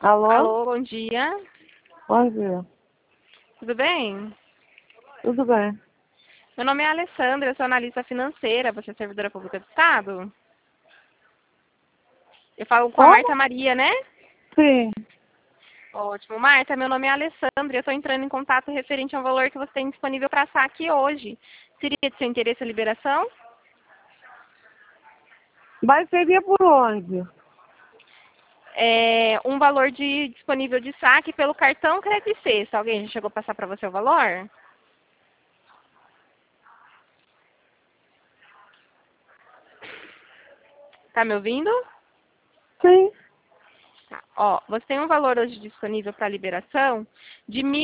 Alô? Alô, bom dia. Bom dia. Tudo bem? Tudo bem? Meu nome é Alessandra, eu sou analista financeira. Você é servidora pública do Estado? Eu falo com a Como? Marta Maria, né? Sim. Ótimo. Marta, meu nome é Alessandra e eu estou entrando em contato referente ao valor que você tem disponível para saque hoje. Seria de seu interesse a liberação? Mas seria por onde? É um valor disponível de saque pelo cartão Crédito Sexta. Alguém já chegou a passar para você o valor? Tá me ouvindo? Sim. Tá. Ó, você tem um valor hoje disponível para liberação de R$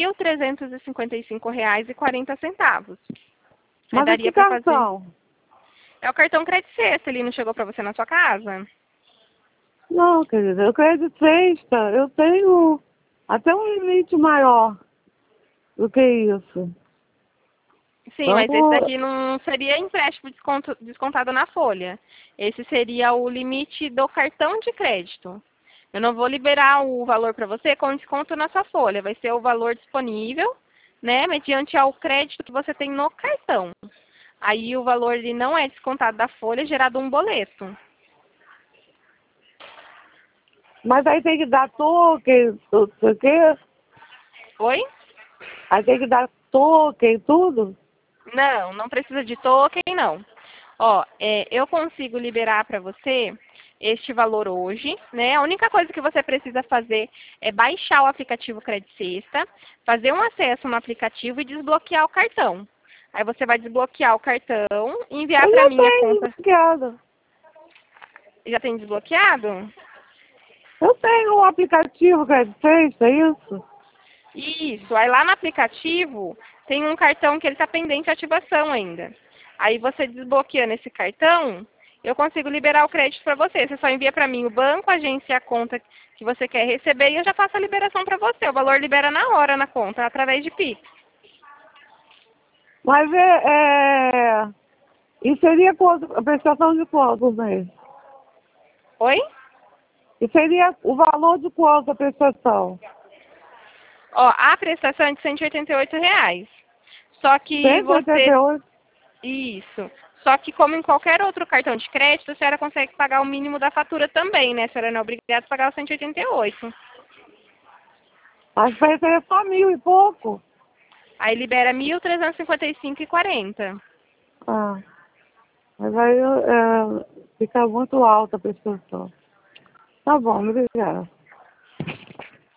1.355,40. Aí Mas é que daria para fazer. cartão? É o cartão Crédito Sexta, ele não chegou para você na sua casa? Não, querida, eu creio de sexta. Eu tenho até um limite maior do que isso. Sim, mas esse Vamos... daqui não seria empréstimo descontado na folha. Esse seria o limite do cartão de crédito. Eu não vou liberar o valor para você com desconto na sua folha. Vai ser o valor disponível, né, mediante ao crédito que você tem no cartão. Aí o valor ele não é descontado da folha, é gerado um boleto. Mas aí tem que dar token, não sei o quê. Oi? Aí tem que dar token, tudo. Não, não precisa de token, não. Ó, eu consigo liberar para você este valor hoje, né? A única coisa que você precisa fazer é baixar o aplicativo Crédito Sexta, fazer um acesso no aplicativo e desbloquear o cartão. Aí você vai desbloquear o cartão e enviar Eu para já mim a tenho conta. desbloqueado. Já tem desbloqueado? Eu tenho um aplicativo que é de sexta, é isso? Isso. Aí lá no aplicativo tem um cartão que ele está pendente de ativação ainda. Aí você desbloqueando esse cartão, eu consigo liberar o crédito para você. Você só envia para mim o banco, a agência e a conta que você quer receber e eu já faço a liberação para você. O valor libera na hora na conta, através de Pix. Mas e seria quanto, a prestação de quanto por mês? Oi? E seria o valor de quanto a prestação? Ó, a prestação é de R$ 188. Só que você... 188? Isso. Só que como em qualquer outro cartão de crédito, a senhora consegue pagar o mínimo da fatura também, né? A senhora não é obrigada a pagar os 188. Acho que seria só 1.000 e pouco. Aí libera 1.355,40. Ah, mas aí fica muito alta a prestação. Tá bom, obrigada.